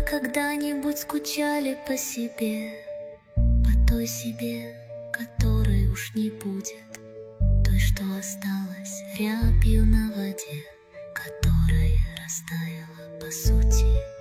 мы когда-нибудь скучали по себе, по той себе, которой уж не будет, той, что осталась рябью на воде, которая растаяла по сути.